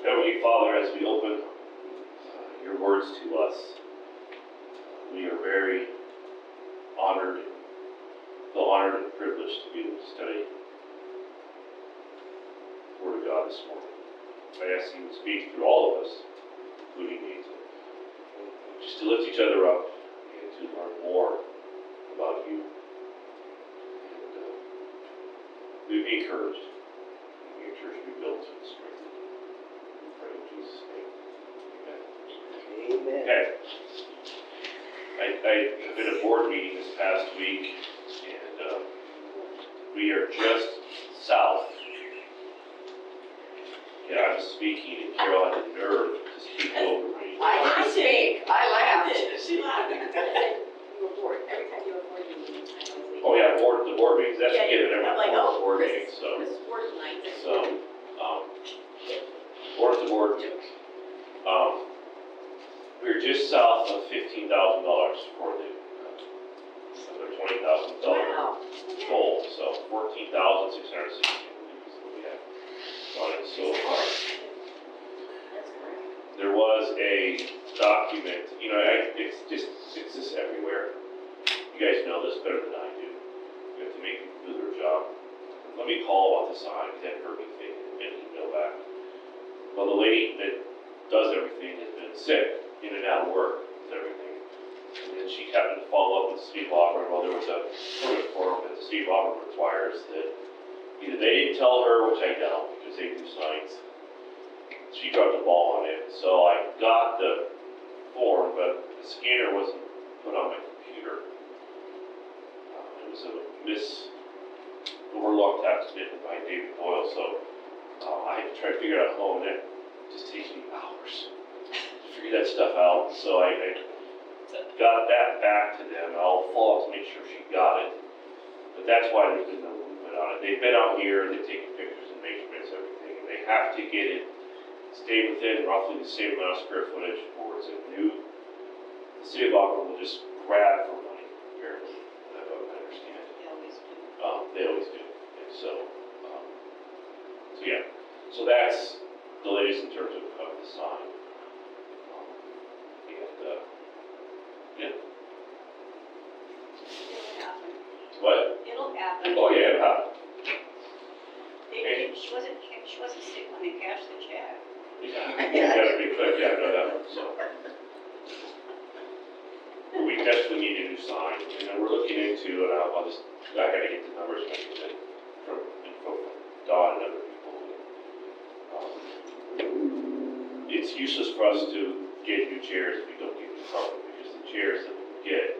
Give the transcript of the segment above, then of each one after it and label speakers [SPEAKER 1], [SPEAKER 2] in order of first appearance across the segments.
[SPEAKER 1] Heavenly Father, as we open your words to us, we are very honored, feel honored and privileged to be able to study the Word of God this morning. I ask you to speak through all of us, including me, just to lift each other up and to learn more about you. And we be encouraged. May your church be built and strengthened. We pray in Jesus' name. Amen.
[SPEAKER 2] Amen.
[SPEAKER 1] Okay. I have been at a board meeting this past week, and we are just south. Yeah, I was speaking, and Carol had the nerve to speak over me.
[SPEAKER 3] I didn't speak. I laughed.
[SPEAKER 4] She laughed. You were bored. Every time you were bored, you were
[SPEAKER 1] Oh yeah, the board meetings. That's a given.
[SPEAKER 4] I'm like,
[SPEAKER 1] Everyone
[SPEAKER 4] oh,
[SPEAKER 1] board
[SPEAKER 4] Chris,
[SPEAKER 1] meetings. So,
[SPEAKER 4] Chris is bored tonight.
[SPEAKER 1] board to board. We're just south of $15,000 for the $20,000
[SPEAKER 4] Wow.
[SPEAKER 1] goal. So 14,660 is what we have on it so far.
[SPEAKER 4] That's great.
[SPEAKER 1] There was a document, it's just everywhere. You guys know this better than I do. You have to make people do their job. Let me call about the sign, because I hadn't heard anything, and email back. Well, the lady that does everything has been sick, in and out of work with everything. And then she happened to follow up with the city of Auburn. Well, there was a permit form that the city of Auburn requires that either they didn't tell her, which I doubt, because they do signs. She dropped the ball on it. So I got the form, but the scanner wasn't put on my computer. It was a overlooked accident by David Boyle, so I had to try to figure it out at home, and it just takes me hours to figure that stuff out. So I got that back to them. I'll follow up to make sure she got it. But that's why there's been no movement on it. They've been out here, they've taken pictures and measurements, everything, and they have to get it, stay within roughly the same amount of square footage, or it's a new. The city of Auburn will just grab for money, apparently. That's what I understand.
[SPEAKER 4] They always do.
[SPEAKER 1] They always do. And so yeah. So that's the latest in terms of the sign. Yeah.
[SPEAKER 4] It'll happen.
[SPEAKER 1] What?
[SPEAKER 4] It'll happen.
[SPEAKER 1] Oh yeah, it happened.
[SPEAKER 4] She wasn't sick when they cashed the check.
[SPEAKER 1] Yeah. You gotta be quick. Yeah, I know that one. So. But we definitely need a new sign, and then we're looking into, and I gotta get the numbers from Don and other people. It's useless for us to get new chairs if we don't get new carpet, because the chairs that we get,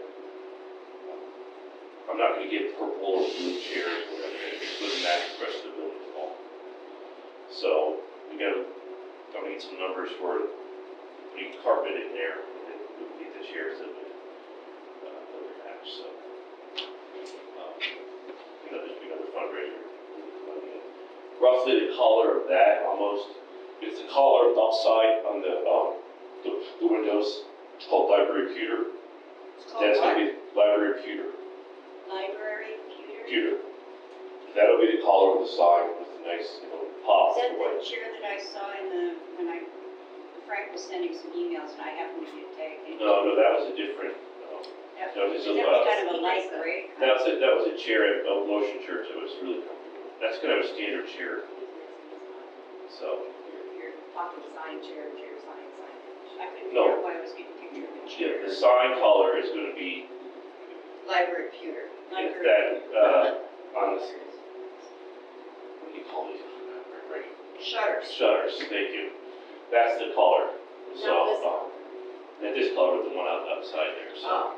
[SPEAKER 1] I'm not gonna get purple or blue chairs, whatever, it wouldn't match the rest of the building at all. So, I'm gonna get some numbers for putting carpet in there, and then we'll get the chairs that would match. So, there's been another fundraiser. Roughly the color of that, almost, it's the color outside on the windows. It's called library pewter. That's going to be library pewter.
[SPEAKER 4] Library computer.
[SPEAKER 1] Pewter. That'll be the color of the sign with a nice, pop.
[SPEAKER 4] Is that the chair that I saw when Frank was sending some emails and I happened to get tagged?
[SPEAKER 1] No, that was a different.
[SPEAKER 4] That
[SPEAKER 1] that
[SPEAKER 4] was
[SPEAKER 1] was
[SPEAKER 4] kind of a light gray.
[SPEAKER 1] That was a chair at Motion Church. It was really comfortable. That's kind of a standard chair. So.
[SPEAKER 4] You're talking sign, chair. I couldn't
[SPEAKER 1] No.
[SPEAKER 4] figure out why I was getting a picture of the chair.
[SPEAKER 1] Yeah, the sign color is going to be
[SPEAKER 3] Library pewter.
[SPEAKER 1] that on the. What do you call these? Right.
[SPEAKER 3] Shutters.
[SPEAKER 1] Shutters. Thank you. That's the color. So, and this color is the one outside there. So.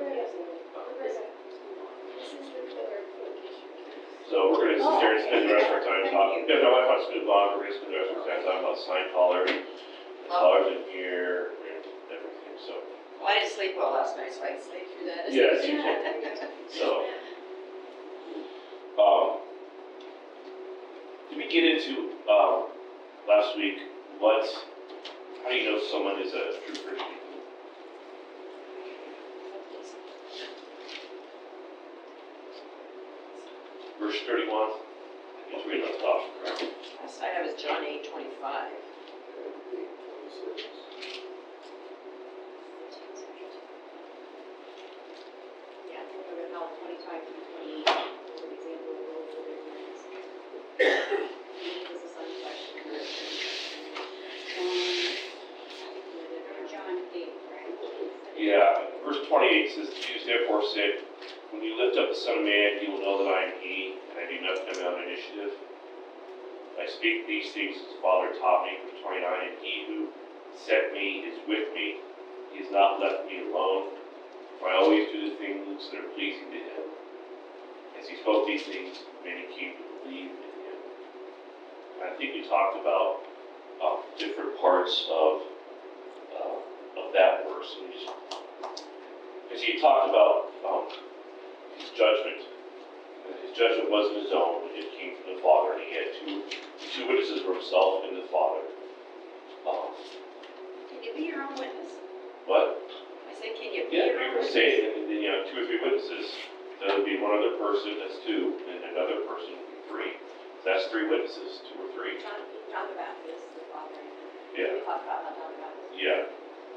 [SPEAKER 1] So we're going to sit there and spend the rest of our time talking. Yeah, my wife wants to move on. We're going to spend the rest of our time talking about sign color, colors in here, and everything. So.
[SPEAKER 3] Well, I didn't sleep well last night, so I can sleep through that.
[SPEAKER 1] Yes, you can. So. Did we get into last week how do you know someone is a true Christian? Verse 31. Let's read on top.
[SPEAKER 3] Last night I was John 8:25.
[SPEAKER 2] Yeah, think of it now, 25 through 28, for example, the road for their parents. He was a son question.
[SPEAKER 4] John 8, right?
[SPEAKER 1] Yeah, verse 28 says, Jesus therefore said, when you lift up the Son of Man, you will know that I am He, and I do nothing of my own initiative. I speak these things as the Father taught me. Verse 29, and He who sent me is with me. He has not left me alone, for I always do the things that are pleasing to Him. As He spoke these things, many came to believe in Him. And I think we talked about different parts of that verse. And because he talked about his judgment. His judgment wasn't his own, it came from the Father, and he had two witnesses for himself and the Father.
[SPEAKER 3] Can you be your own witness?
[SPEAKER 1] But
[SPEAKER 3] I said, can you be
[SPEAKER 1] yeah,
[SPEAKER 3] your
[SPEAKER 1] you
[SPEAKER 3] own
[SPEAKER 1] can
[SPEAKER 3] witness?
[SPEAKER 1] say, and then you have 2 or 3 witnesses. That would be one other person, that's 2, and another person would be 3. So that's 3 witnesses, 2 or 3.
[SPEAKER 2] John the Baptist, the father.
[SPEAKER 1] Yeah.
[SPEAKER 2] We talked about how John the Baptist.
[SPEAKER 1] Yeah.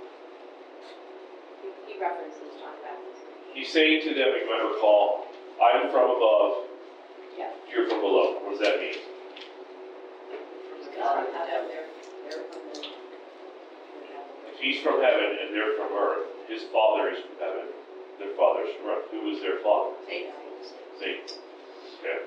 [SPEAKER 2] He references John the Baptist.
[SPEAKER 1] He's saying to them, if you might recall, I'm from above,
[SPEAKER 2] Yeah.
[SPEAKER 1] you're from below. What does that mean?
[SPEAKER 3] God,
[SPEAKER 2] They're from the.
[SPEAKER 1] If he's from heaven and they're from earth, his father is from heaven, their father is from earth. Who is their father?
[SPEAKER 3] Satan.
[SPEAKER 1] Satan. Okay.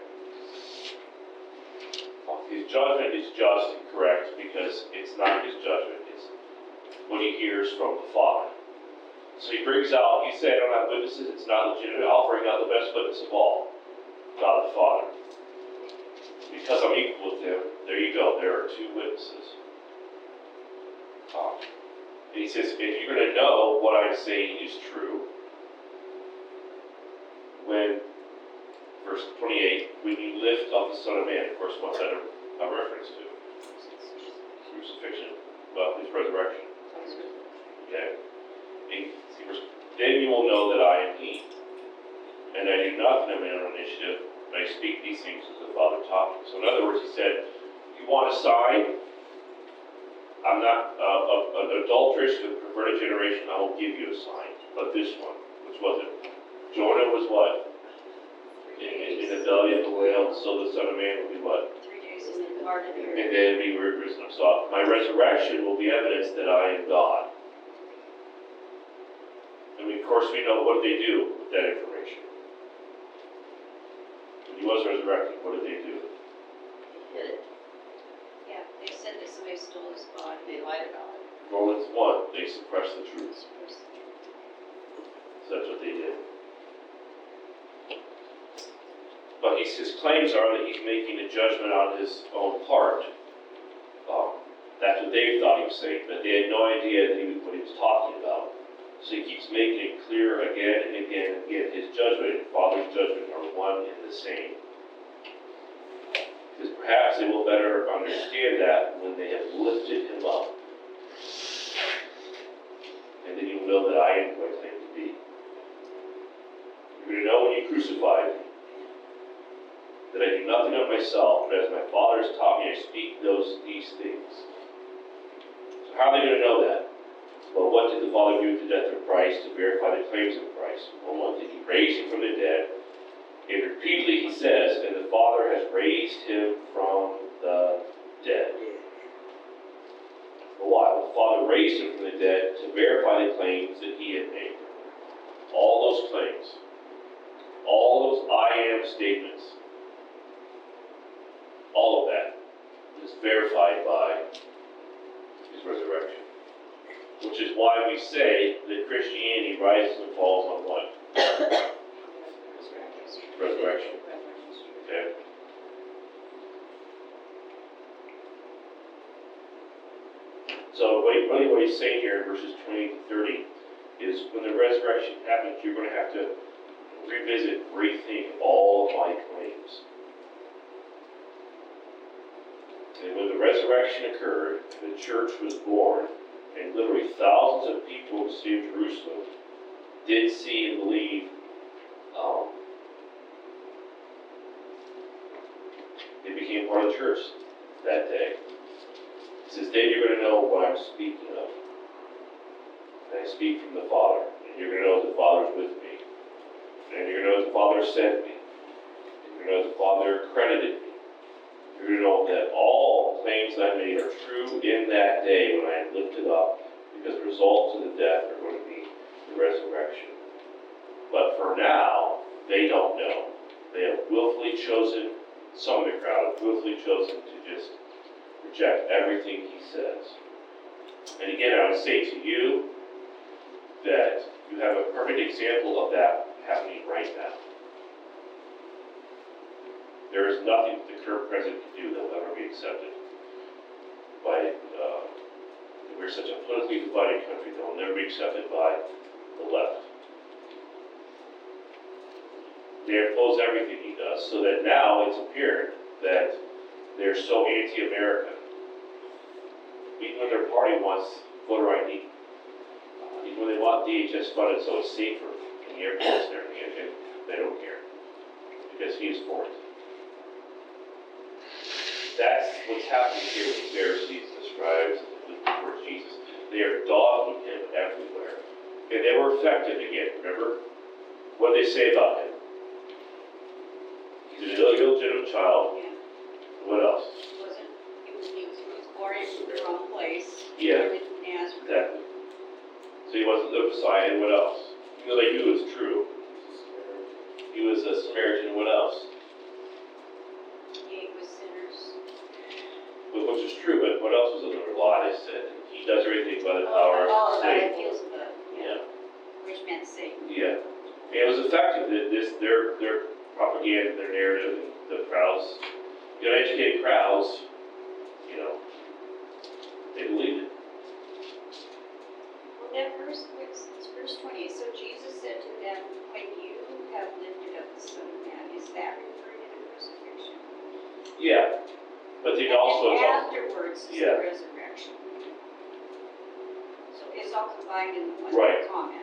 [SPEAKER 1] His judgment is just and correct because it's not his judgment, it's what he hears from the Father. So he brings out, you say I don't have witnesses, it's not legitimate, I'll bring out the best witness of all, God the Father. Because I'm equal with him, there you go, there are 2 witnesses. And he says, if you're going to know what I'm saying is true, when, verse 28, when you lift up the Son of Man, of course, what's that a reference to? Crucifixion, well, his resurrection. Okay? Then you will know that I am He, and I do nothing of my own initiative, but I speak these things as the Father taught me. So in other words, he said, you want a sign? I'm not an adulterous, a perverted generation, I will give you a sign, but this one, which was it? Jonah was what? In the belly of the whale, so the Son of Man will be what?
[SPEAKER 4] 3 days
[SPEAKER 2] In
[SPEAKER 4] in
[SPEAKER 2] the garden of
[SPEAKER 1] And
[SPEAKER 2] Eden.
[SPEAKER 1] then be risen up. So my resurrection will be evidence that I am God. And of course we know what did they do with that information. When he was resurrected, what did they do?
[SPEAKER 3] Hid it.
[SPEAKER 4] Yeah, they said that somebody stole his body.
[SPEAKER 3] They lied about it.
[SPEAKER 1] Romans 1, they suppressed the truth. So that's what they did. But his claims are that he's making a judgment on his own part. That's what they thought he was saying, but they had no idea that what he was talking about. So he keeps making it clear again and again and again. His judgment and Father's judgment are one and the same. Because perhaps they will better understand that when they have lifted him up. And then you will know that I am who I claim to be. You're going to know when you crucified me that I do nothing of myself, but as my Father has taught me, I speak these things. So how are they going to know that? Well, what did the Father do with the death of Christ to verify the claims of Christ? Well, one thing, he raised him from the dead. And repeatedly he says, and the Father has raised him from the dead. Well, why? Well, the Father raised him from the dead to verify the claims that he had made. All those claims. All those I am statements. All of that is verified by his resurrection. Which is why we say that Christianity rises and falls on what? Resurrection. Okay? So really what he's saying here in verses 20 to 30 is when the resurrection happens, you're going to have to revisit, rethink all of my claims. And when the resurrection occurred, the church was born, and literally thousands of people in the city of Jerusalem did see and believe. They became part of the church that day. It says, then you're gonna know what I'm speaking of. And I speak from the Father, and you're gonna know the Father's with me. And you're gonna know the Father sent me. And you're gonna know the Father credited me. You're gonna know that all claims I made are true in that day when I am lifted up, because the results of the death are going to be the resurrection. But for now, they don't know. They have willfully chosen, some of the crowd have willfully chosen to just reject everything he says. And again, I would say to you that you have a perfect example of that happening right now. There is nothing that the current president can do that will ever be accepted by, we're such a politically divided country that will never be accepted by the left. They oppose everything he does, so that now it's apparent that they're so anti-American. Even when their party wants voter ID, even when they want DHS funded so it's safer in the airports and everything, they don't care, because he is for it. That's what's happening here with the Pharisees and the scribes and for Jesus. They are dogging him everywhere. And they were effective again, remember? What did they say about him? He's an illegitimate child.
[SPEAKER 4] Yeah.
[SPEAKER 1] What else?
[SPEAKER 4] He was born in the wrong place.
[SPEAKER 1] Yeah.
[SPEAKER 4] Born in Nazareth.
[SPEAKER 1] Exactly. So he wasn't the Messiah, and what else? You know, they knew it was true. He was a Samaritan, what else?
[SPEAKER 4] He ate with sinners.
[SPEAKER 1] But which is true, but what else was another lie they said? He does everything by the power of Satan.
[SPEAKER 4] Beelzebub.
[SPEAKER 1] Yeah.
[SPEAKER 4] Which meant Satan.
[SPEAKER 1] Yeah. And it was effective. Their propaganda, their narrative, and the crowds, educated crowds, they believed it.
[SPEAKER 4] Well, that verse, it's verse 20. So Jesus said to them, when you have lifted up the Son of Man, is that referring to the crucifixion?
[SPEAKER 1] Yeah. But they
[SPEAKER 4] And
[SPEAKER 1] also,
[SPEAKER 4] then afterwards is
[SPEAKER 1] Yeah.
[SPEAKER 4] the resurrection. So it's all combined in one
[SPEAKER 1] Right.
[SPEAKER 4] comment.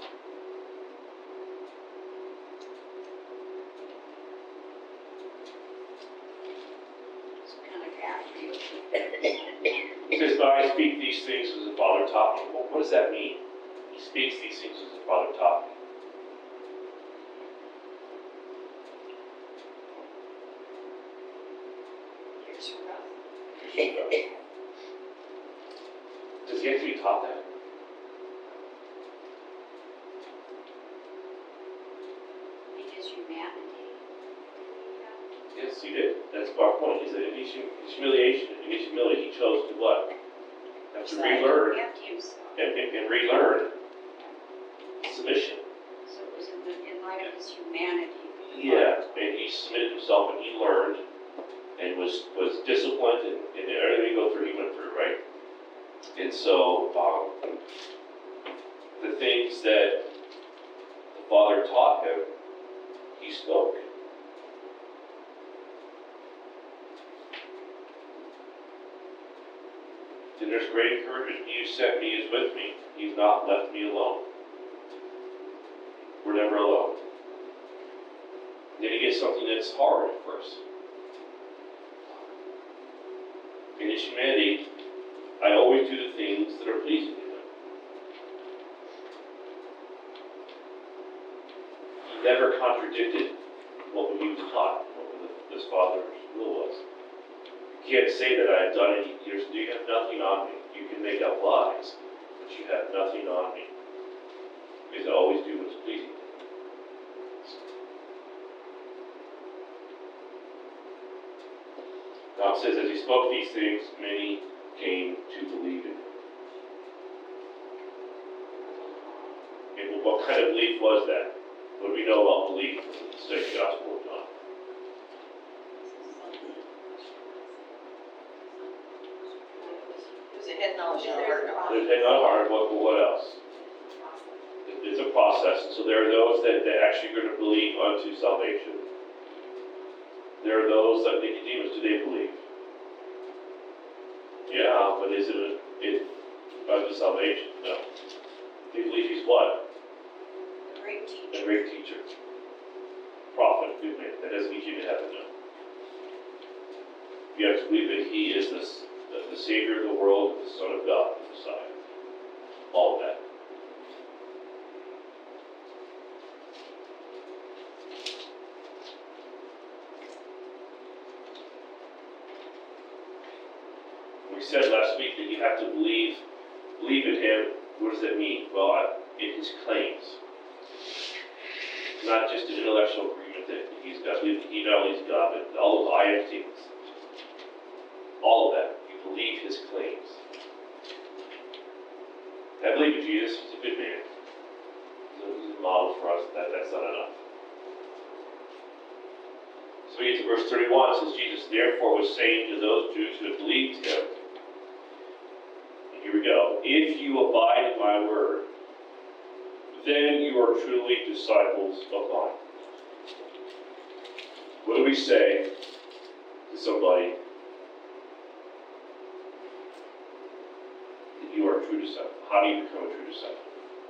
[SPEAKER 4] It's kind of after you.
[SPEAKER 1] it says, but I speak these things as the Father taught me. Well, what does that mean? He speaks these things as the Father taught me.
[SPEAKER 4] Here's rough.
[SPEAKER 1] Does he have to be taught that?
[SPEAKER 4] In his humanity.
[SPEAKER 1] Yes, he did. That's our point, is that in his humiliation, in his humility, he chose to what? Have to relearn
[SPEAKER 4] Empty himself.
[SPEAKER 1] and relearn submission.
[SPEAKER 4] So it was in light of his humanity.
[SPEAKER 1] Yeah, and he submitted himself and he learned and was disciplined and everything he go through, he went through, right? And so, the things that the Father taught him, he spoke. And there's great encouragement. He who sent me is with me. He's not left me alone. We're never alone. Then he gets something that's hard at first. In his humanity, I always do the things that are pleasing to him. He never contradicted what he was taught, what his Father's will was. You can't say that I have done it. You have nothing on me. You can make up lies, but you have nothing on me. Because I always do what's pleasing. Now it says, as he spoke these things, many came to believe in him. And what kind of belief was that? What do we know about belief in the second Gospel of John?
[SPEAKER 3] It was a head knowledge and a heart knowledge.
[SPEAKER 1] There's head, not heart. What else? It's a process. And so there are those that actually are going to believe unto salvation. There are those like Nicodemus. Do they believe? Yeah, but is it unto salvation? No. They believe he's what?
[SPEAKER 4] A great
[SPEAKER 1] A
[SPEAKER 4] teacher.
[SPEAKER 1] great teacher. Prophet, good man. That doesn't get you to heaven, no. You have to believe that he is the Savior of the world. of God, the Messiah. All of that. We said last week that you have to believe in Him. What does that mean? Well, in His claims. Not just an intellectual agreement that He's God. He not only is God, but all of I am statements. All of that. You believe His claims. I believe in Jesus. He's a good man. He's a model for us. That's not enough. So we get to verse 31. It says, Jesus therefore was saying to those Jews who had believed Him, and here we go, if you abide in my word, then you are truly disciples of mine. What do we say to somebody that you are a true disciple? How do you become a true disciple?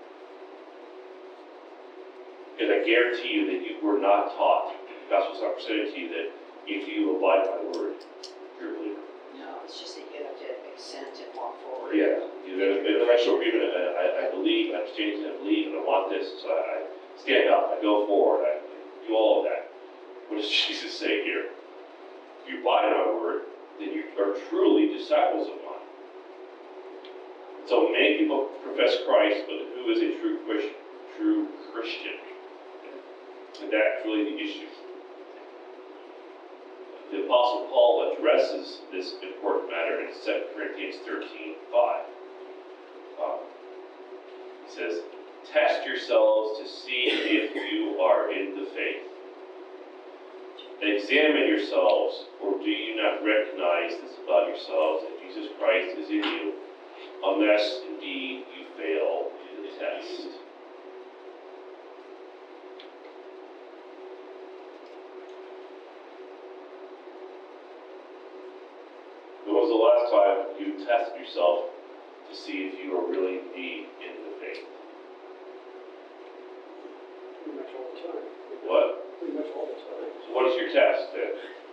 [SPEAKER 1] Because I guarantee you that you were not taught, the gospel's not presented to you, that if you abide by my word, you're a believer.
[SPEAKER 3] No, it's just that you have to consent and walk forward.
[SPEAKER 1] Yeah, you have an intellectual agreement. I believe, I understand, I believe, and I want this, so I stand up, I go forward, I do all of that. What does Jesus say here? If you abide in my word, then you are truly disciples of mine. So many people profess Christ, but who is a true Christian? And that's really the issue. The Apostle Paul addresses this important matter in 2 Corinthians 13:5. He says, test yourselves to see if you are in the faith. Examine yourselves, or do you not recognize this about yourselves, that Jesus Christ is in you, unless indeed you fail in the test. When was the last time you tested yourself to see if you are really indeed in the faith?
[SPEAKER 5] Pretty much all the time.
[SPEAKER 1] What?
[SPEAKER 5] Pretty much all the time.
[SPEAKER 1] So what is your test then?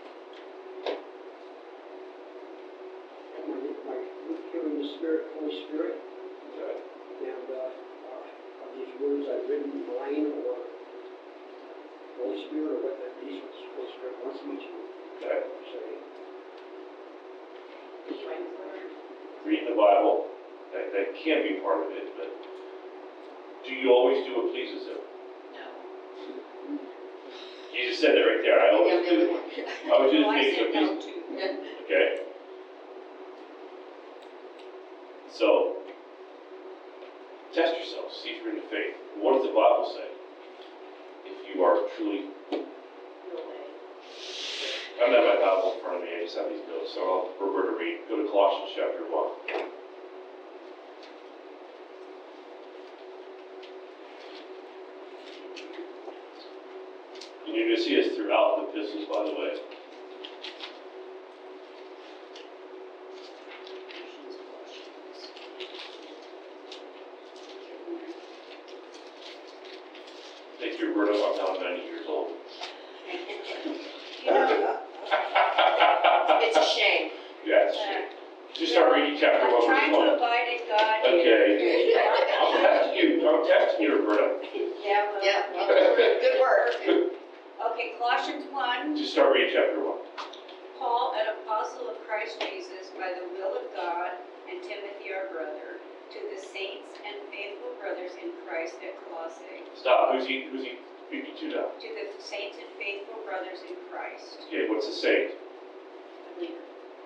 [SPEAKER 5] My given the Spirit, Holy Spirit,
[SPEAKER 1] Okay.
[SPEAKER 5] and are these words I've written mine or Holy Spirit, or what these Holy Spirit wants me to
[SPEAKER 1] Okay.
[SPEAKER 5] say.
[SPEAKER 1] Reading the Bible, that can be part of it, but do you always do what pleases Him?
[SPEAKER 3] No.
[SPEAKER 1] Jesus said that right there. I always do the things that please.
[SPEAKER 3] too.
[SPEAKER 1] Okay. So, test yourself. See if you're in the faith. What does the Bible say? If you are truly. I don't have my Bible in front of me. I just have these notes, so I'll prefer to read. Go to Colossians chapter 1. And you're going to see us throughout the epistles, by the way. Thank you, Roberto. I'm now 90 years old.
[SPEAKER 4] You know,
[SPEAKER 3] It's a shame.
[SPEAKER 1] Yes. Just start reading chapter 1,
[SPEAKER 4] I'm
[SPEAKER 1] verse
[SPEAKER 4] trying
[SPEAKER 1] 1.
[SPEAKER 4] to abide in God.
[SPEAKER 1] Okay. I'm testing you, Roberta.
[SPEAKER 4] Yeah, well,
[SPEAKER 3] Yeah, good work.
[SPEAKER 4] Okay, Colossians 1,
[SPEAKER 1] Just start reading chapter 1.
[SPEAKER 4] Paul, an apostle of Christ Jesus, by the will of God, and Timothy our brother, to the saints and faithful brothers in Christ at Colossae.
[SPEAKER 1] Stop. Who's he speaking to now?
[SPEAKER 4] To the saints and faithful brothers in Christ.
[SPEAKER 1] Okay, what's a saint?
[SPEAKER 4] Believer.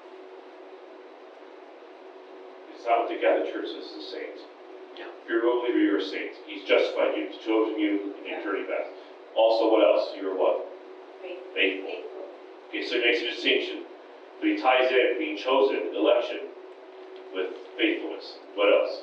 [SPEAKER 1] It's not what the Catholic Church says is a saint.
[SPEAKER 3] No.
[SPEAKER 1] If you're a believer, you're a saint. He's justified you. He's chosen you in eternity past. Also, what else? You're what?
[SPEAKER 4] Faithful.
[SPEAKER 1] Faithful.
[SPEAKER 4] Faithful.
[SPEAKER 1] Okay, so he makes a distinction. But he ties in being chosen, election, with faithfulness. What else?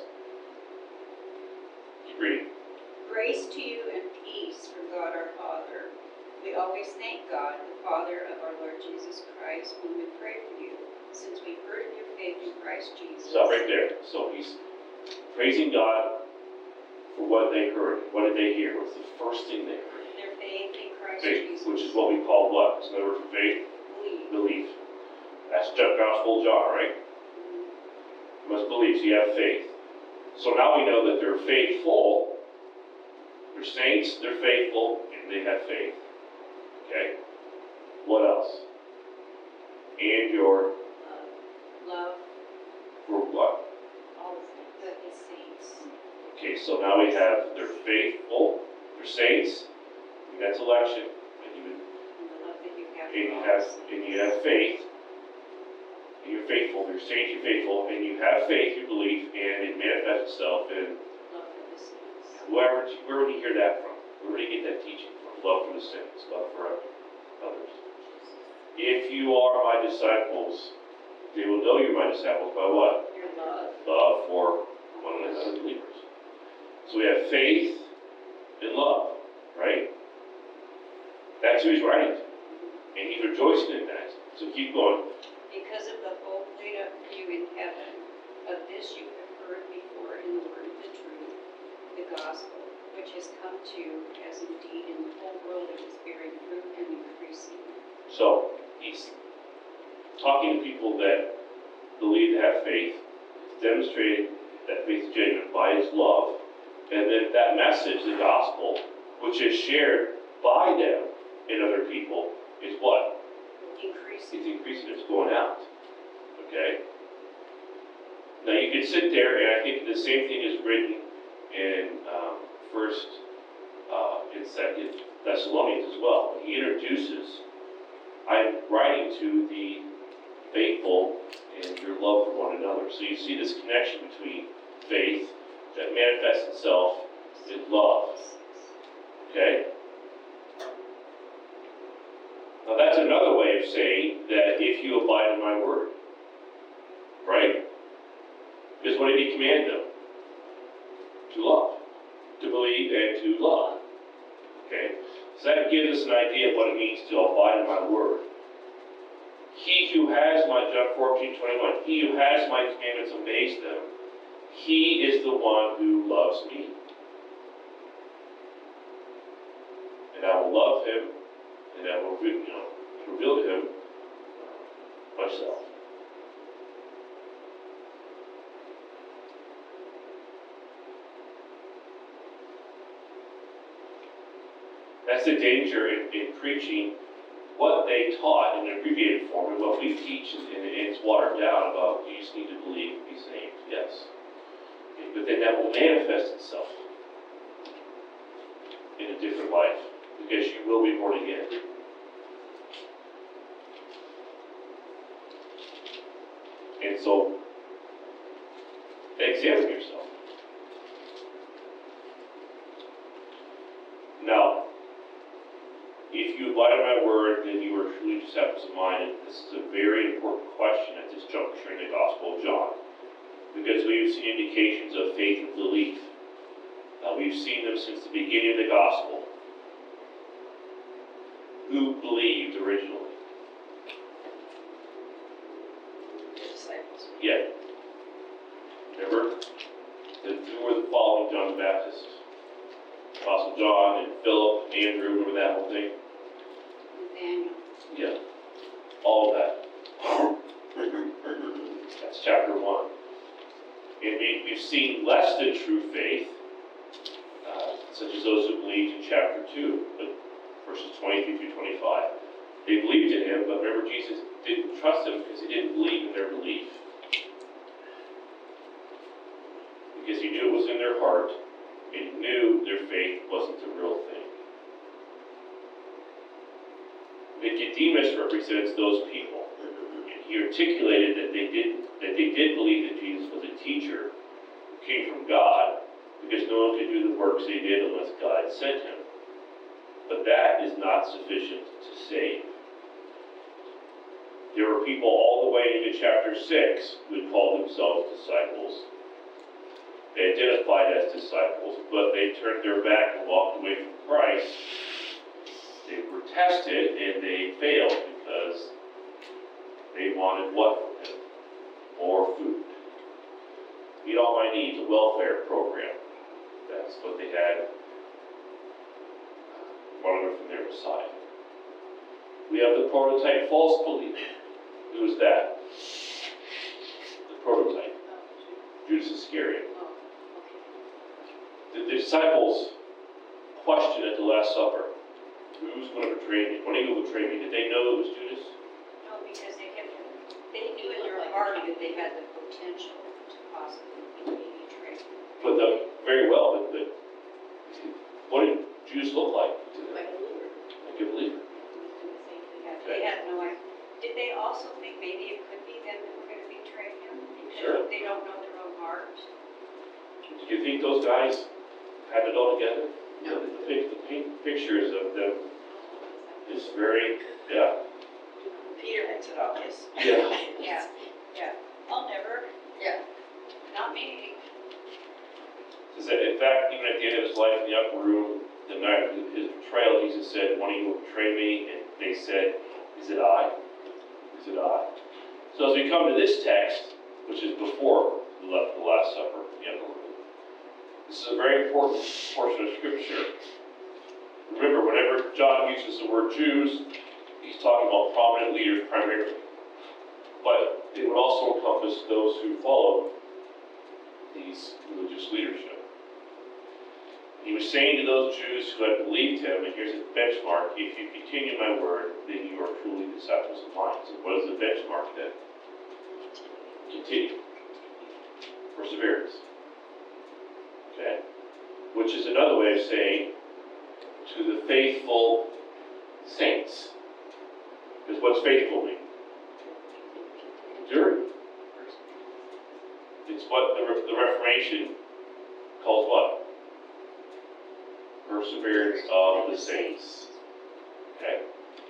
[SPEAKER 1] Keep reading.
[SPEAKER 4] Grace to you and peace from God our Father. We always thank God, the Father of our Lord Jesus Christ, when we pray for you, since we heard of your faith in Christ Jesus.
[SPEAKER 1] Stop right there. So he's praising God for what they heard. What did they hear? What's the first thing they heard?
[SPEAKER 4] Their faith in Christ
[SPEAKER 1] Faith,
[SPEAKER 4] Jesus.
[SPEAKER 1] which is what we call what? It's another word for faith?
[SPEAKER 4] Believe.
[SPEAKER 1] Belief. That's Gospel of John, right? You must to believe, so you have faith. So now we know that they're faithful, they're saints, they're faithful, and they have faith. Okay? What else? And your,
[SPEAKER 4] Love
[SPEAKER 1] for what?
[SPEAKER 2] All the things.
[SPEAKER 4] the saints.
[SPEAKER 1] Okay, so now we have, they're faithful, they're saints, and that's election, and you
[SPEAKER 4] And the love that you have
[SPEAKER 1] and
[SPEAKER 4] for
[SPEAKER 1] you
[SPEAKER 4] all
[SPEAKER 1] have
[SPEAKER 4] the saints.
[SPEAKER 1] and you have faith, and you're faithful, you're saints, you're faithful, and you have faith, you believe, and it manifests itself in
[SPEAKER 4] Love for the saints.
[SPEAKER 1] where would you hear that from? Where would you get that teaching from? Love for the saints, love for others. If you are my disciples, they will know you're my disciples by what?
[SPEAKER 4] Your love.
[SPEAKER 1] Love for one another, believers. So we have faith and love, right? That's who he's writing to. And he's rejoicing in that. So keep going.
[SPEAKER 4] Because of the hope laid up for you in heaven, of this you have heard before in the word of the truth, the gospel, which has come to you, as indeed in the whole world it is bearing fruit and increasing.
[SPEAKER 1] So he's talking to people that believe they have faith, demonstrating that faith is genuine by his love, and then that message, the gospel, which is shared by them and other people, is what?
[SPEAKER 4] Increasing.
[SPEAKER 1] It's increasing, it's going out. Okay? Now you can sit there, and I think the same thing is written in in 2 Thessalonians as well. He introduces, I'm writing to the faithful and your love for one another. So you see this connection between faith that manifests itself in love. Okay? Now that's another way of saying that if you abide in my word, right? Because what did he command them? To love, to believe, and to love. Okay? So that gives us an idea of what it means to abide in my word. He who has my, John 14:21, he who has my commandments obeys them. He is the one who loves me. And I will love him, and I will reveal to him myself. That's the danger in preaching what they taught in an abbreviated form and what we teach, and it's watered down about you just need to believe and be saved. Yes. Okay, but then that will manifest itself in a different life because you will be born again. And so, examine yourself. Now, if you abide in my word, then you are truly disciples of mine. And this is a very important question at this juncture in the Gospel of John. Because we've seen indications of faith and belief. We've seen them since the beginning of the Gospel. Who believed originally?
[SPEAKER 3] The disciples.
[SPEAKER 1] Yeah. Remember? Who were following John the Baptist? Apostle John and Philip and Andrew, remember that whole thing?
[SPEAKER 4] Nathaniel.
[SPEAKER 1] Yeah. All of that. That's chapter 1. And we've seen less than true faith, such as those who believed in chapter 2, verses 23 through 25. They believed in him, but remember Jesus didn't trust them because he didn't believe in their belief. Because he knew it was in their heart, and he knew their faith wasn't the real thing. Nicodemus represents those people. And he articulated that they did believe that Jesus was a teacher who came from God, because no one could do the works they did unless God sent him. But that is not sufficient to save. There were people all the way into chapter 6 who had called themselves disciples. They identified as disciples, but they turned their back and walked away from Christ. They were tested and they failed because they wanted what from him? More food. Meet all my needs, a welfare program. That's what they had wanted from their Messiah. We have the prototype false believer. Who is that? The prototype. Judas Iscariot.
[SPEAKER 2] Oh, okay.
[SPEAKER 1] The disciples questioned at the Last Supper, who's going to betray me? When are you going to betray me? Did they know it was Judas?
[SPEAKER 4] No, because they knew in their heart that they had the potential to possibly be betrayed.
[SPEAKER 1] But very well, but what did Judas look like to them?
[SPEAKER 2] Like a leader.
[SPEAKER 1] Like a believer.
[SPEAKER 4] They had no idea. Did they also think maybe it could be them that were going to betray him?
[SPEAKER 1] Sure.
[SPEAKER 4] Because they don't know their own heart?
[SPEAKER 1] Do you think those guys had it all together?
[SPEAKER 4] No.
[SPEAKER 1] The pictures of them is very, yeah.
[SPEAKER 3] Peter makes it obvious.
[SPEAKER 1] Yeah.
[SPEAKER 4] Yeah. I'll never.
[SPEAKER 3] Yeah.
[SPEAKER 4] Not me.
[SPEAKER 1] Is that, in fact, even at the end of his life in the upper room, the night of his betrayal, Jesus said, one of you will betray me, and they said, is it I? Is it I? So as we come to this text, which is before the Last Supper, in the upper room, this is a very important portion of Scripture. Remember, whenever John uses the word Jews, he's talking about prominent leaders primarily. But it would also encompass those who follow these religious leadership. He was saying to those Jews who had believed him, and here's a benchmark, if you continue my word, then you are truly disciples of mine. So what is the benchmark then? Continue. Perseverance. Okay? Which is another way of saying, to the faithful saints. Because what's faithful mean? Enduring. It's what the Reformation calls what? Perseverance of the saints. Okay?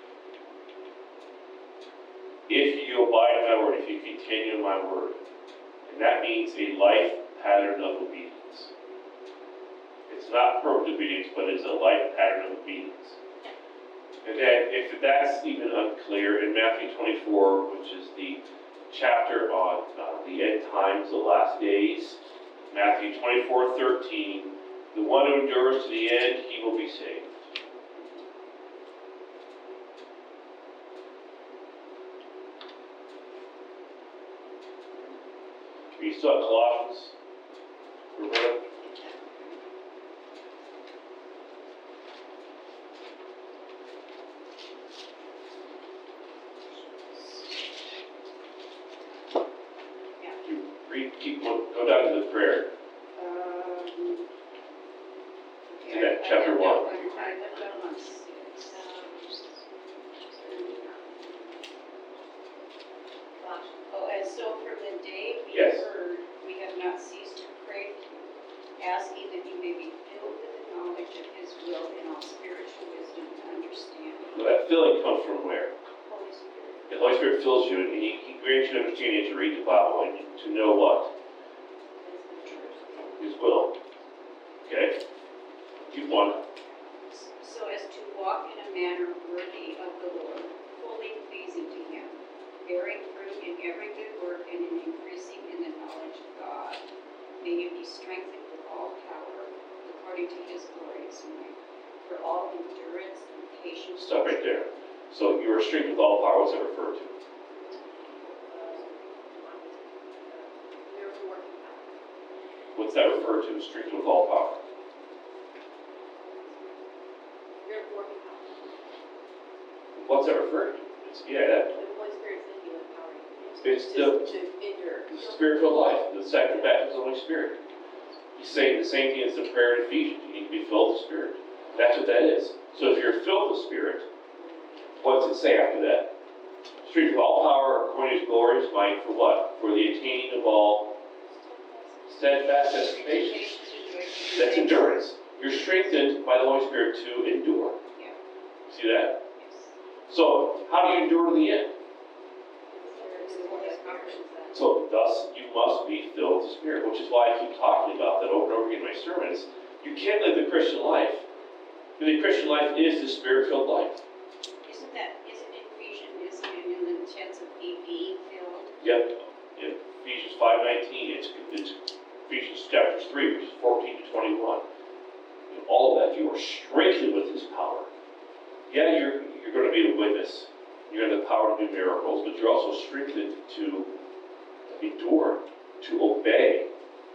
[SPEAKER 1] If you abide in my word, if you continue in my word, and that means a life pattern of obedience. It's not perfect obedience, but it's a life pattern of obedience. And then, if that's even unclear, in Matthew 24, which is the chapter on the end times, the last days, Matthew 24:13, the one who endures to the end, he will be saved. Are you still at Colossians, Roberta? Go down to the prayer.
[SPEAKER 4] Okay,
[SPEAKER 1] that chapter 1.
[SPEAKER 4] I left that on 6. Oh, and so from the day we
[SPEAKER 1] Yes.
[SPEAKER 4] heard, we have not ceased to pray for you, asking that you may be filled with the knowledge of his will in all spiritual wisdom and understanding.
[SPEAKER 1] Well, that filling comes from where?
[SPEAKER 4] Holy Spirit.
[SPEAKER 1] The Holy Spirit fills you, and he grants you understanding to read the Bible and to know what? His will. Okay? Keep on.
[SPEAKER 4] So as to walk in a manner worthy of the Lord, fully pleasing to him, bearing fruit in every good work and in increasing in the knowledge of God. May you be strengthened with all power, according to his glorious might, for all endurance and patience.
[SPEAKER 1] Stop right there. So you are strength with all power. What's that referred to? What's that referred to? Strength with all power. What's that referred to? It's, that. It's the Spirit-filled life, the second baptism of the Holy Spirit. He's saying the same thing as the prayer in Ephesians. You need to be filled with the Spirit. That's what that is. So if you're filled with the Spirit, what does it say after that? Strength with all power, according to his glorious might, for what? For the attaining of all steadfast patience. That's endurance. You're strengthened by the Holy Spirit to endure.
[SPEAKER 4] Yeah.
[SPEAKER 1] See that? So, how do you endure to the end? So, thus, you must be filled with the Spirit, which is why I keep talking about that over and over again in my sermons. You can't live the Christian life. The Christian life is the Spirit-filled life.
[SPEAKER 4] Isn't Ephesians, isn't it in the sense of being filled?
[SPEAKER 1] Yep. In Ephesians 5:19, it's Ephesians chapter 3, verses 14 to 21. In all of that, you are strengthened with his power. Yeah, you're going to be a witness. You're going to have the power to do miracles, but you're also strengthened to endure, to obey,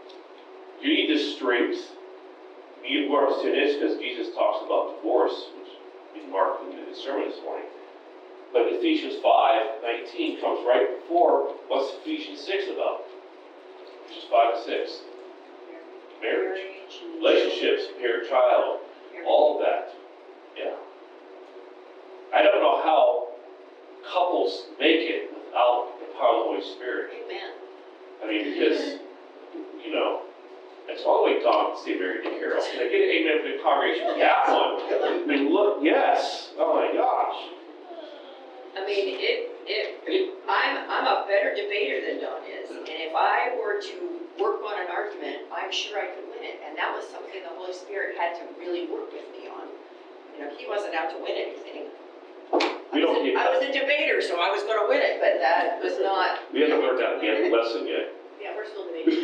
[SPEAKER 1] strength. You brought us to this because Jesus talks about divorce, which in Mark in his sermon this morning. But Ephesians 5:19 comes right before what's Ephesians 6 about? Ephesians 5 and 6. Marriage,
[SPEAKER 4] and
[SPEAKER 1] relationships, parent-child,
[SPEAKER 4] everything.
[SPEAKER 1] all of that. Yeah. I don't know how couples make it without the power of the Holy Spirit.
[SPEAKER 3] Amen.
[SPEAKER 1] I mean, because, you know, it's all the way Don stay married to Carol. Can I get an amen from the congregation? Yeah, one. I mean, look, yes. Oh my gosh.
[SPEAKER 3] I mean, I'm a better debater than Don is, and if I were to work on an argument, I'm sure I could win it, and that was something the Holy Spirit had to really work with me on. You know, he wasn't out to win anything. I was a debater, so I was gonna win it, but that was not.
[SPEAKER 1] We haven't learned that lesson yet.
[SPEAKER 2] Yeah, we're still debating.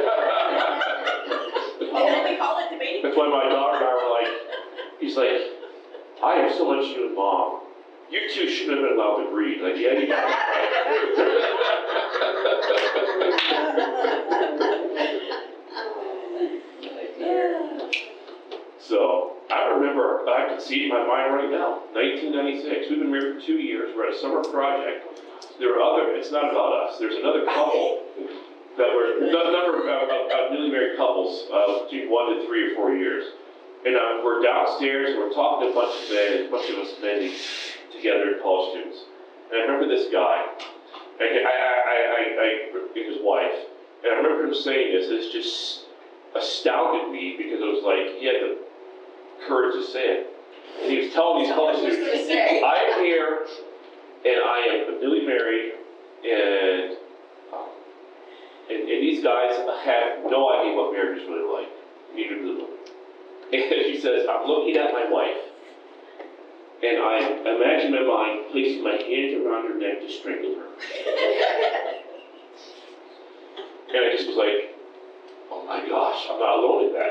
[SPEAKER 2] Oh, we call it debating?
[SPEAKER 1] That's why my daughter and I were like, he's like, I am so much you and Mom. You two shouldn't have been allowed to breed. Like, yeah, you So, I remember, I can see it in my mind right now, 1996. We've been married for 2 years. We're at a summer project. There are other, it's not about us. There's another couple that were, a number of newly married couples, between 1 to 3 or 4 years. And we're downstairs and we're talking to a bunch of us men together, college students. And I remember this guy, his wife, and I remember him saying this, and it just astounded me because it was like, he had the courage to say it. And he was telling these college students, I am here, and I am newly married, and these guys have no idea what marriage is really like. Neither do they. And he says, I'm looking at my wife, and I imagine in my mind placing my hands around her neck to strangle her. And I just was like, oh my gosh, I'm not alone in that.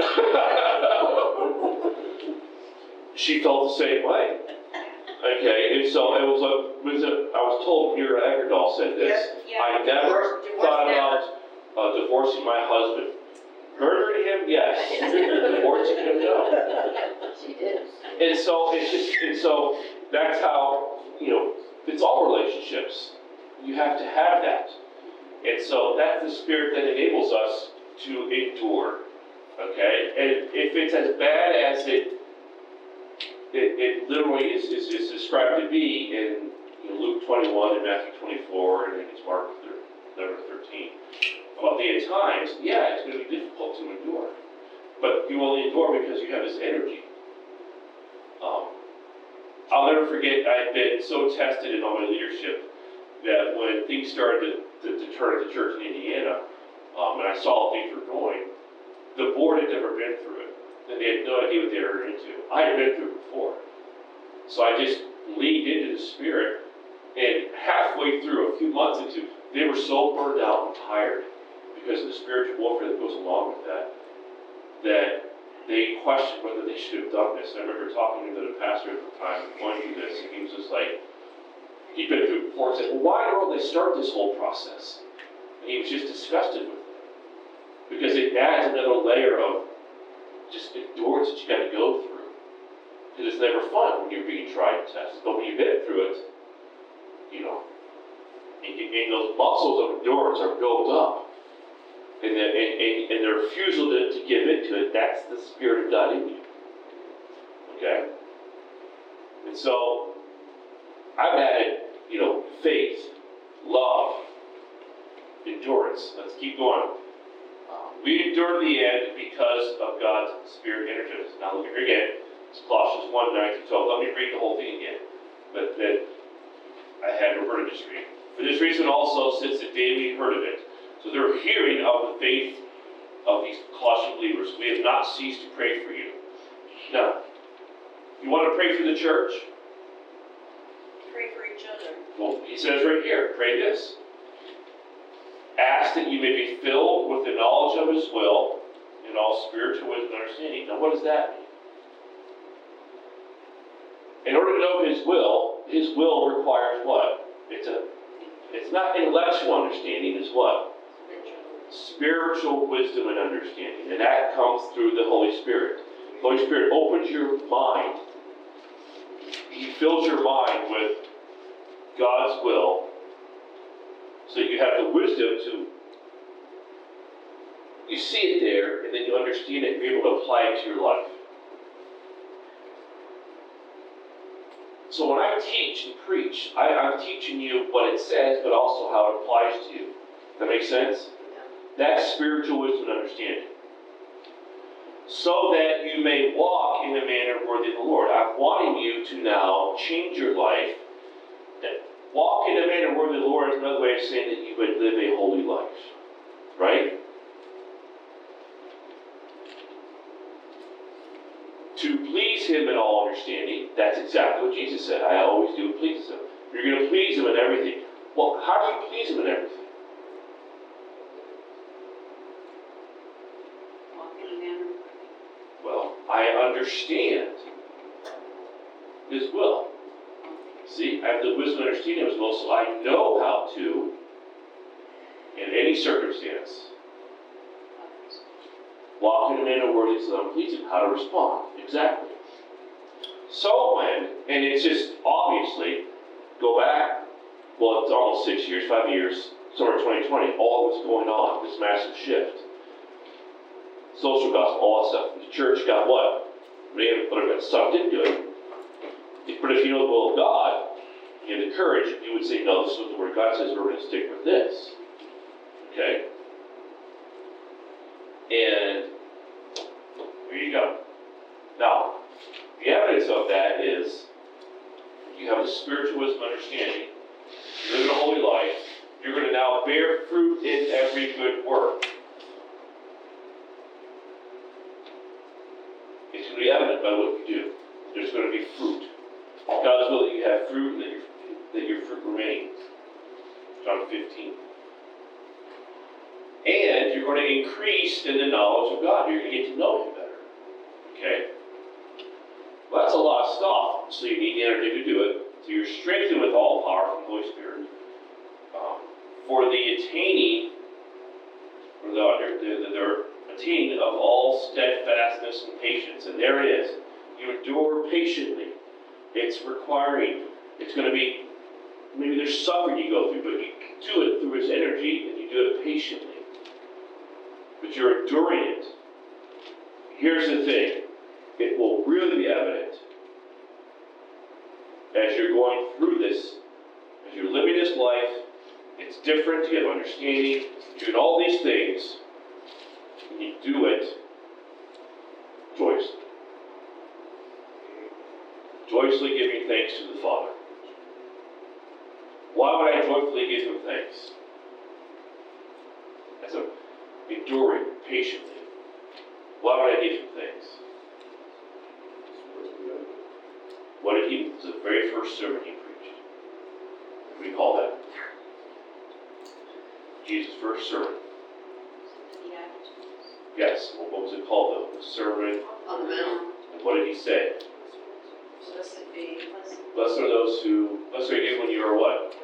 [SPEAKER 1] She felt the same way. Okay, and so I was told Mira Egerdahl said this. I never thought about divorcing my husband. Murdering him, yes. Divorcing him, no.
[SPEAKER 3] She did.
[SPEAKER 1] And so that's how, it's all relationships. You have to have that. And so that's the spirit that enables us to endure. Okay? And if it's as bad as it literally is described to be in Luke 21 and Matthew 24, and I think it's Mark number 13. About the end times, yeah, it's going to be difficult to endure. But you only endure because you have this energy. I'll never forget, I've been so tested in all my leadership that when things started to turn at the church in Indiana, and I saw things were going, the board had never been through it. And they had no idea what they were into. I had been through it before. So I just leaned into the Spirit, and halfway through, a few months into, they were so burned out and tired because of the spiritual warfare that goes along with that, that they questioned whether they should have done this. And I remember talking to the pastor at the time, going through this, and he was just like, he'd been through it before, and said, well, why in the world did they start this whole process? And he was just disgusted with it. Because it adds another layer of just endurance that you got to go through. Because it's never fun when you're being tried and tested. But when you've been through it, and those muscles of endurance are built up. And the refusal to give into it, that's the Spirit of God in you. Okay? And so, I've added, faith, love, endurance. Let's keep going. We endure to the end because of God's Spirit energizes us. Now look here again. It's Colossians 1:9-12. Let me read the whole thing again. But then I had Roberta just read. For this reason also, since the day we heard of it. So they're hearing of the faith of these Colossian believers. We have not ceased to pray for you. Now, you want to pray for the church?
[SPEAKER 3] Pray for each other.
[SPEAKER 1] Well, he says right here, pray this. Ask that you may be filled with the knowledge of His will and all spiritual wisdom and understanding. Now, what does that mean? In order to know His will requires what? It's not intellectual understanding, it's what? spiritual wisdom and understanding, and that comes through the Holy Spirit. The Holy Spirit opens your mind. He fills your mind with God's will, so you have the wisdom to, you see it there, and then you understand it and be able to apply it to your life. So when I teach and preach, I'm teaching you what it says, but also how it applies to you. That makes sense? That's spiritual wisdom and understanding. So that you may walk in a manner worthy of the Lord. I'm wanting you to now change your life. Walk in a manner worthy of the Lord is another way of saying that you would live a holy life. Right? To please Him in all understanding, that's exactly what Jesus said. I always do please Him. You're going to please Him in everything. Well, how do you please Him in everything?
[SPEAKER 4] Walk in a manner.
[SPEAKER 1] Well, I understand His will. See, I have the wisdom and understanding of His will, so I know how to, in any circumstance, walk in a manner worthy so that I'm pleasing, how to respond. Exactly. So when, and it's just obviously, go back, well, it's almost 6 years, 5 years, summer 2020, all that was going on, this massive shift. Social gospel, all that stuff. The church got what? They got sucked into it. But if you know the will of God, you have the courage, you would say, no, this is what the Word of God says, we're going to stick with this. Okay? And there you go. Now, the evidence of that is you have a spiritual wisdom understanding, you live a holy life, you're going to now bear fruit in every good work. It's going to be evident by what you do. There's going to be fruit. God's will that you have fruit and that your fruit remains. John 15. And you're going to increase in the knowledge of God. You're going to get to know Him better. Okay? Well, that's a lot of stuff. So you need the energy to do it. So you're strengthened with all power from the Holy Spirit. For the attaining, for the attaining of all steadfastness and patience. And there it is. You endure patiently. It's requiring. It's going to be, maybe there's suffering you go through, but you do it through His energy and you do it patiently. But you're enduring it. Here's the thing. It will really be evident as you're going through this, as you're living this life. It's different. You have understanding. You're doing all these things. And you do it joyously. Joyously giving thanks to the Father. Why would I joyfully give Him thanks? As I'm enduring patiently. Why would I give Him thanks? What did He, the very first sermon He preached? What do we call that? Jesus' first sermon. Yes, well, what was it called though? The Sermon
[SPEAKER 3] On the Mount.
[SPEAKER 1] And what did He say?
[SPEAKER 3] Blessed be.
[SPEAKER 1] Blessed are those who, blessed are you when you are what?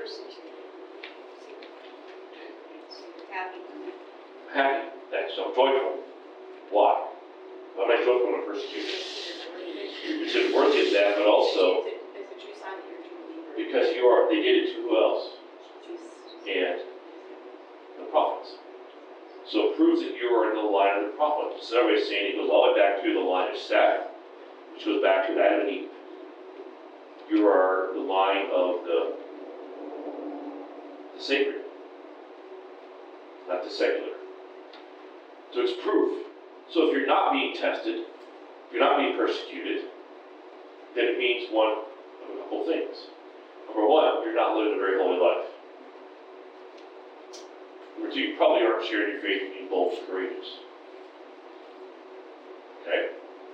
[SPEAKER 4] Happy.
[SPEAKER 1] Happy. That's so joyful. Why? Why am I joyful when I'm persecuted? It's worth it that, but also
[SPEAKER 2] It's a true sign that you're a true believer.
[SPEAKER 1] because you are, they did it to who else? And the prophets. So it proves that you are in the line of the prophets. So everybody's saying it goes all the way back to the line of Seth, which goes back to Adam and Eve. You are the line of the sacred, not the secular. So it's proof. So if you're not being tested, if you're not being persecuted, then it means one of a couple things. Number one, you're not living a very holy life. Number two, you probably aren't sharing your faith and being bold and courageous. Okay?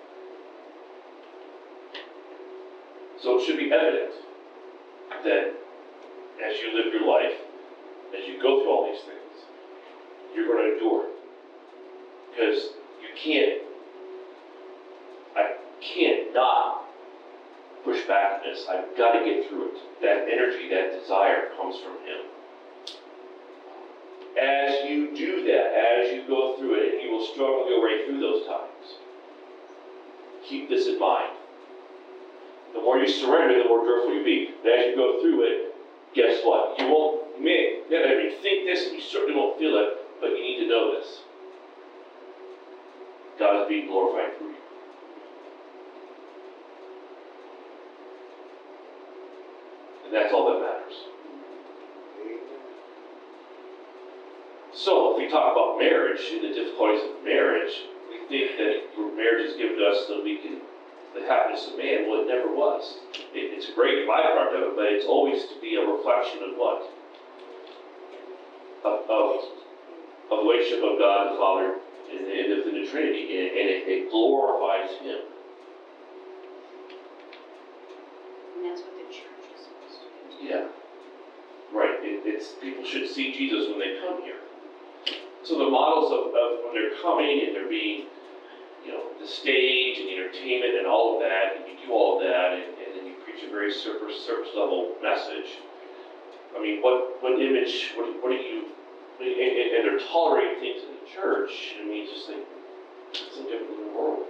[SPEAKER 1] So it should be evident that as you live your life, as you go through all these things, you're going to endure. Because I can't not push back on this. I've got to get through it. That energy, that desire comes from Him. as you do that, as you go through it, and you will struggle your way through those times, keep this in mind. The more you surrender, the more joyful you be. But as you go through it, guess what? You won't, think this, and you certainly won't feel it, but you need to know this. God is being glorified through you. And that's all that matters. So, if we talk about marriage and the difficulties of marriage, we think that marriage is given to us so we can, the happiness of man. Well, it never was. It's a great byproduct of it, but it's always to be a reflection of what? Of the relationship of God the Father and of the Trinity, and it glorifies Him.
[SPEAKER 4] And that's what the church is supposed to do.
[SPEAKER 1] Yeah. Right. It's people should see Jesus when they come here. So the models of when they're coming and they're being, the stage and the entertainment and all of that, and you do all of that, and then you preach a very surface level message. I mean, what image, what do you, and they're tolerating things in the church. I mean, it's just like, it's so different in the world.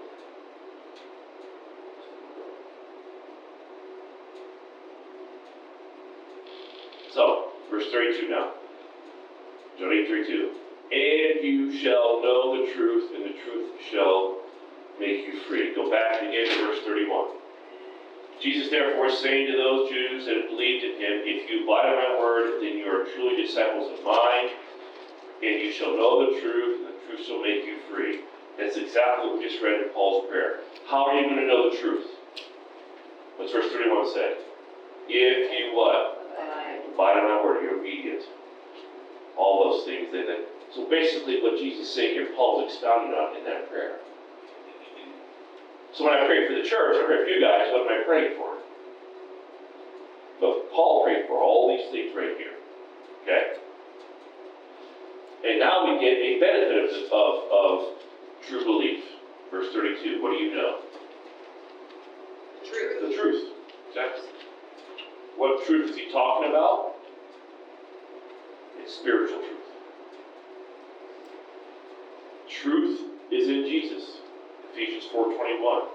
[SPEAKER 1] So, verse 32 now. John 8:32. And you shall know the truth, and the truth shall make you free. Go back again to verse 31. Jesus therefore is saying to those Jews that believed in him, if you abide in my word, then you are truly disciples of mine, and you shall know the truth, and the truth shall make you free. That's exactly what we just read in Paul's prayer. How are you going to know the truth? What's verse 31 say? If you what? Abide in my word, you're obedient. All those things. So basically what Jesus is saying here, Paul's expounding on in that prayer. So when I pray for the church, I pray for you guys, what am I praying for? But Paul prayed for all these things right here. Okay? And now we get a benefit of true belief. Verse 32, what do you know?
[SPEAKER 3] Truth.
[SPEAKER 1] The truth. Exactly. What truth is he talking about? It's spiritual truth. Truth is in Jesus. Ephesians 4:21.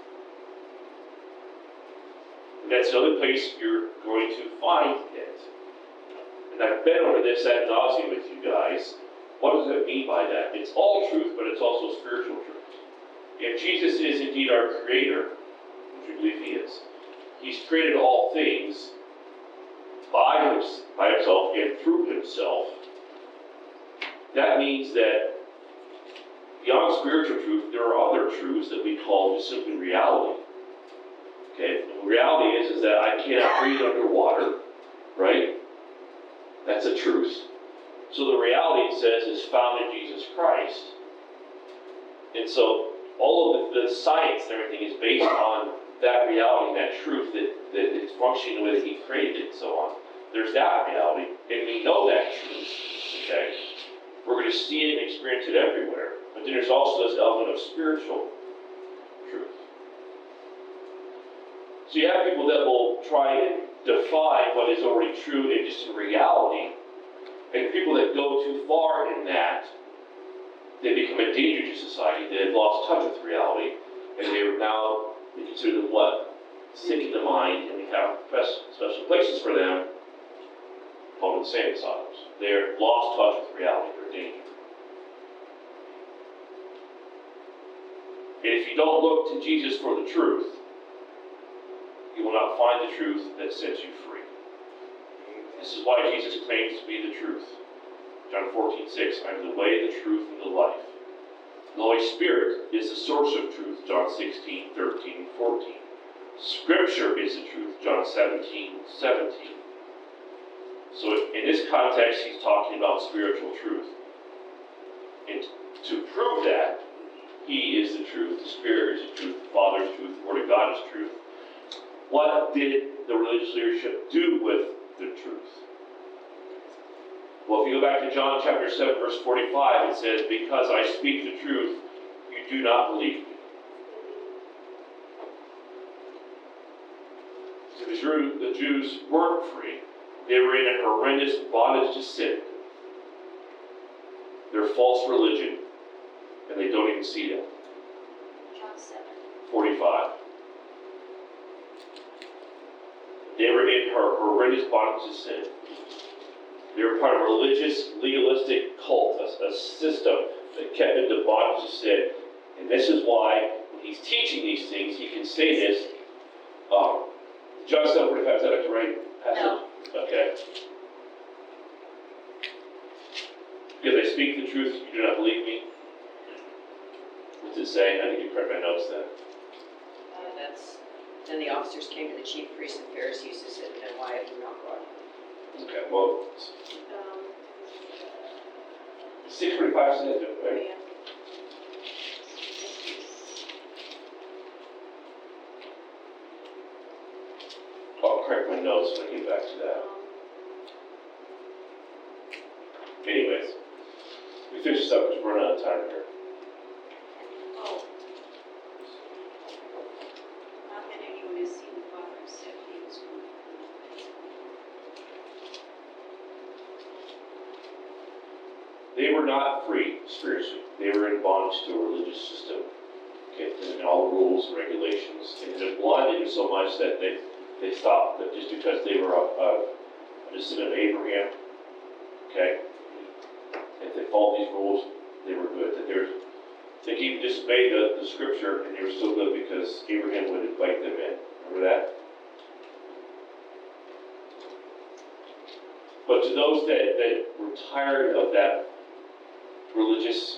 [SPEAKER 1] And that's another place you're going to find it. And I've been over this ad nauseum with you guys. What does it mean by that? It's all truth, but it's also spiritual truth. If Jesus is indeed our creator, which we believe he is, he's created all things by himself and through himself. That means that beyond spiritual truth, there are other truths that we call just simply reality. Okay, the reality is that I cannot breathe underwater, right? That's a truth. So the reality, it says, is found in Jesus Christ. And so all of the science and everything is based on that reality, that truth that it's functioning the way that he created it and so on. There's that reality, and we know that truth, okay? We're going to see it and experience it everywhere. But then there's also this element of spiritual truth. So you have people that will try and define what is already true and just in reality. And people that go too far in that, they become a danger to society. They have lost touch with reality. And they are now, we consider them what? Sick in the mind. And we have special places for them called insane asylums. They're lost touch with reality. They're a danger. And if you don't look to Jesus for the truth, you will not find the truth that sets you free. This is why Jesus claims to be the truth. John 14:6, I am the way, the truth, and the life. The Holy Spirit is the source of truth. John 16:13 and 14. Scripture is the truth. John 17:17. So in this context, he's talking about spiritual truth. And to prove that, he is the truth, the Spirit is the truth, the Father is truth, the Word of God is truth. What did the religious leadership do with the truth? Well, if you go back to John chapter 7, verse 45, it says, because I speak the truth, you do not believe me. So the Jews weren't free. They were in a horrendous bondage to sin. They're false religion, and they don't even see that.
[SPEAKER 3] John 7.
[SPEAKER 1] 45. They were in her horrendous bondage to sin. They were part of a religious, legalistic cult, a system that kept them to bondage to sin. And this is why, when he's teaching these things, he can say this. John 7:45, is that a right passage?
[SPEAKER 3] No.
[SPEAKER 1] Okay. Because I speak the truth, you do not believe me. What's it say? I need to correct my notes then.
[SPEAKER 3] Then the officers came to the chief priests and Pharisees and said, "Then why have you not brought him?"
[SPEAKER 1] Okay, well, 6:45 says it, right?
[SPEAKER 2] Yeah.
[SPEAKER 1] I'll correct my notes when I get back to that. Anyways, we finish this up because we're running out of time here.
[SPEAKER 4] Oh. Not that anyone has seen the Father except he is one.
[SPEAKER 1] They were not free spiritually. They were in bondage to a religious system. Okay, and all the rules and regulations. And it blinded them so much that they stopped. That just because they were a descendant of Abraham, okay, if they followed these rules, they were good. That they could even disobey the scripture, and they were still good because Abraham would invite them in. Remember that? But to those that were tired of that religious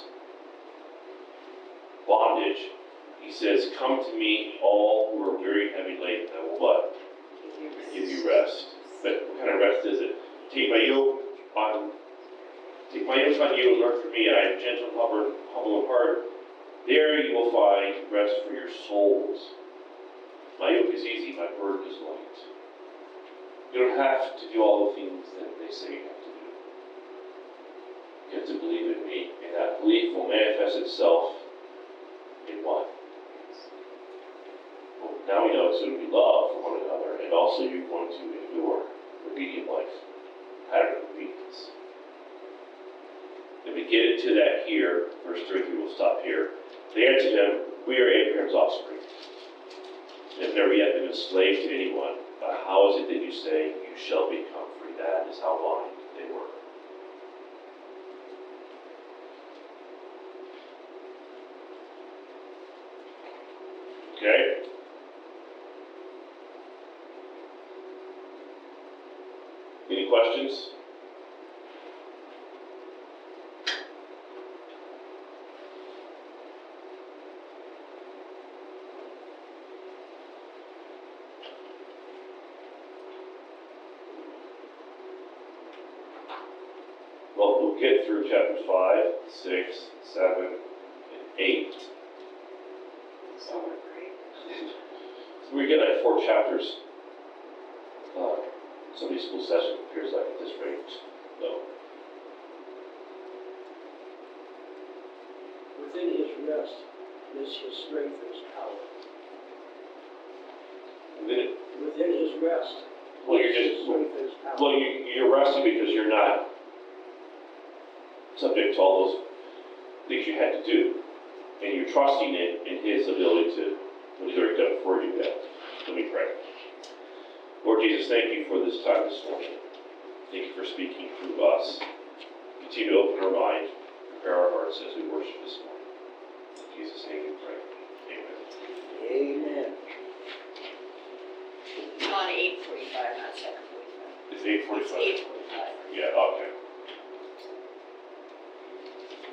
[SPEAKER 1] bondage, he says, "Come to me, all who are weary and heavy laden, and I will what? Give you rest." But what kind of rest is it? Take my yoke on you and learn from me. I am gentle and humble in heart. There you will find rest for your souls. My yoke is easy, my burden is light. You don't have to do all the things that they say you have to do. You have to believe in me, and that belief will manifest itself in what? Well, now we know it's going to be love for one another, and also you're going to endure obedient life, pattern of obedience. If we get into that here, verse 33, we'll stop here. They answered him, "We are Abraham's offspring, and have never yet been enslaved to anyone. But how is it that you say you shall become free?" That is how blind they were. Okay? Any questions? Well, we'll get through chapters 5, 6, 7, and 8.
[SPEAKER 4] So we're great.
[SPEAKER 1] We get like 4 chapters. Sunday school session appears like at this rate. So,
[SPEAKER 5] Within his rest is his strength and his power. Within his rest
[SPEAKER 1] well, you're
[SPEAKER 5] is his
[SPEAKER 1] just
[SPEAKER 5] strength and his power.
[SPEAKER 1] well, you're resting because you're not subject to all those things you had to do, and you're trusting in his ability to what he's already done for you. Let me pray. Lord Jesus, thank you for this time this morning. Thank you for speaking through us. Continue to open our mind, prepare our hearts as we worship this morning. In Jesus' name we pray. Amen.
[SPEAKER 5] Amen.
[SPEAKER 3] On 8:45, not 7:45.
[SPEAKER 1] It's 8:45.
[SPEAKER 3] It's 8:45.
[SPEAKER 1] Yeah, okay.